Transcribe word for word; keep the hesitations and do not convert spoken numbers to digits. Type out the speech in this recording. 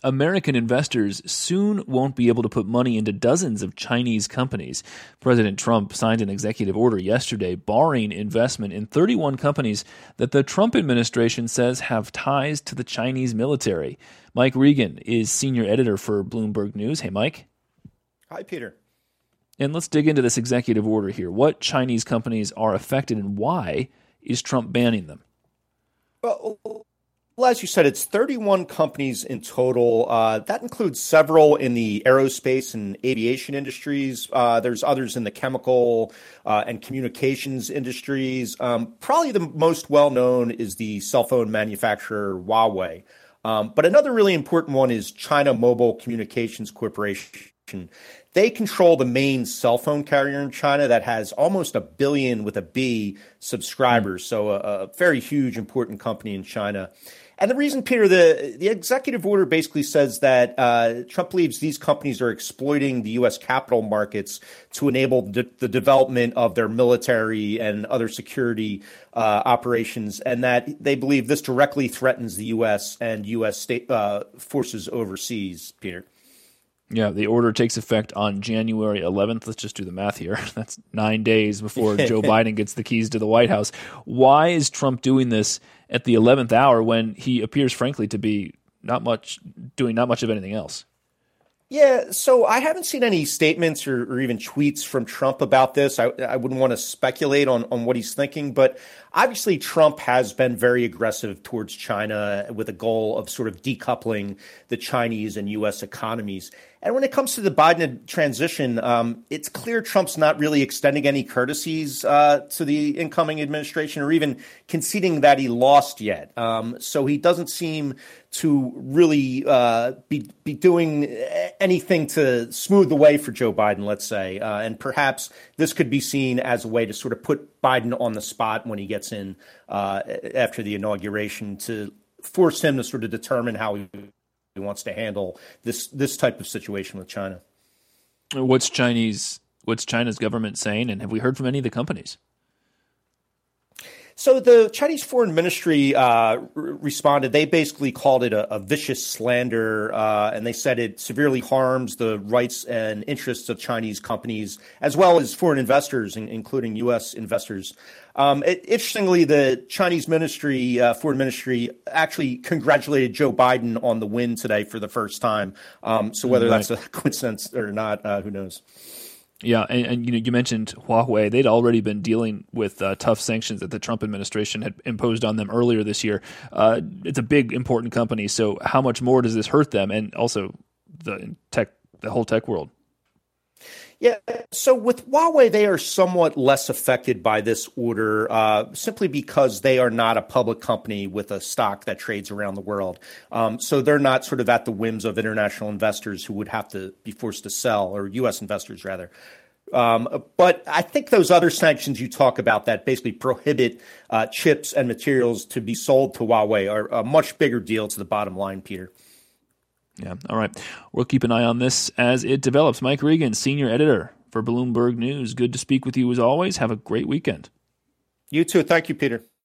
American investors soon won't be able to put money into dozens of Chinese companies. President Trump signed an executive order yesterday barring investment in thirty-one companies that the Trump administration says have ties to the Chinese military. Mike Regan is senior editor for Bloomberg News. Hey, Mike. Hi, Peter. And let's dig into this executive order here. What Chinese companies are affected and why is Trump banning them? Well, Well, as you said, it's thirty-one companies in total. Uh, that includes several in the aerospace and aviation industries. Uh, there's others in the chemical uh, and communications industries. Um, probably the most well-known is the cell phone manufacturer Huawei. Um, but another really important one is China Mobile Communications Corporation. They control the main cell phone carrier in China that has almost a billion with a B subscribers. Mm. So a, a very huge, important company in China. And the reason, Peter, the, the executive order basically says that uh, Trump believes these companies are exploiting the U S capital markets to enable the, the development of their military and other security uh, operations, and that they believe this directly threatens the U S and U S state uh, forces overseas, Peter. Yeah, the order takes effect on January eleventh. Let's just do the math here. That's nine days before Joe Biden gets the keys to the White House. Why is Trump doing this at the eleventh hour when he appears, frankly, to be not much doing not much of anything else? Yeah, so I haven't seen any statements or, or even tweets from Trump about this. I, I wouldn't want to speculate on, on what he's thinking, but obviously Trump has been very aggressive towards China with a goal of sort of decoupling the Chinese and U S economies. And when it comes to the Biden transition, um, it's clear Trump's not really extending any courtesies uh, to the incoming administration or even conceding that he lost yet. Um, so he doesn't seem to really uh, be, be doing anything to smooth the way for Joe Biden, let's say. Uh, and perhaps this could be seen as a way to sort of put Biden on the spot when he gets in uh, after the inauguration to force him to sort of determine how he He wants to handle this this type of situation with China. What's Chinese? What's China's government saying, and have we heard from any of the companies? So the Chinese Foreign Ministry uh, r- responded. They basically called it a, a vicious slander, uh, and they said it severely harms the rights and interests of Chinese companies, as well as foreign investors, in, including U S investors. Um, it, interestingly, the Chinese Ministry, uh, Foreign Ministry, actually congratulated Joe Biden on the win today for the first time. Um, so whether right. that's a coincidence or not, uh, who knows? Yeah, and, and you know, you mentioned Huawei. They'd already been dealing with uh, tough sanctions that the Trump administration had imposed on them earlier this year. Uh, it's a big, important company. So, how much more does this hurt them, and also the tech, the whole tech world? Yeah, so with Huawei, they are somewhat less affected by this order uh, simply because they are not a public company with a stock that trades around the world. Um, so they're not sort of at the whims of international investors who would have to be forced to sell, or U S investors rather. Um, but I think those other sanctions you talk about that basically prohibit uh, chips and materials to be sold to Huawei are a much bigger deal to the bottom line, Peter. Yeah. All right. We'll keep an eye on this as it develops. Mike Regan, senior editor for Bloomberg News. Good to speak with you as always. Have a great weekend. You too. Thank you, Peter.